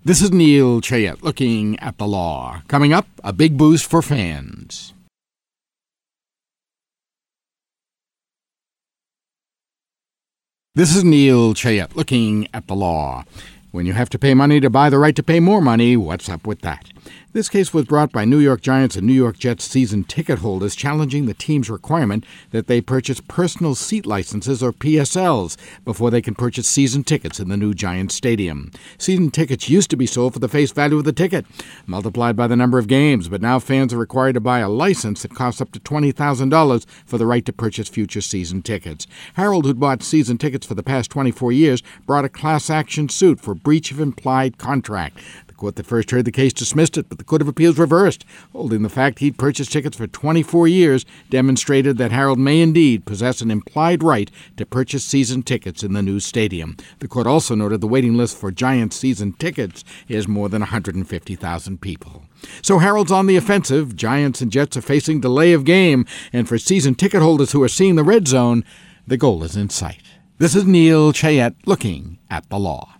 This is Neil Chayette looking at the law. Coming up, a big boost for fans. This is Neil Chayette looking at the law. When you have to pay money to buy the right to pay more money, what's up with that? This case was brought by New York Giants and New York Jets season ticket holders challenging the team's requirement that they purchase personal seat licenses, or PSLs, before they can purchase season tickets in the new Giants stadium. Season tickets used to be sold for the face value of the ticket, multiplied by the number of games, but now fans are required to buy a license that costs up to $20,000 for the right to purchase future season tickets. Harold, who'd bought season tickets for the past 24 years, brought a class action suit for breach of implied contract. The court that first heard the case dismissed it, but the Court of Appeals reversed, holding the fact he'd purchased tickets for 24 years demonstrated that Harold may indeed possess an implied right to purchase season tickets in the new stadium. The court also noted the waiting list for Giants season tickets is more than 150,000 people. So Harold's on the offensive. Giants and Jets are facing delay of game, and for season ticket holders who are seeing the red zone, the goal is in sight. This is Neil Chayette looking at the law.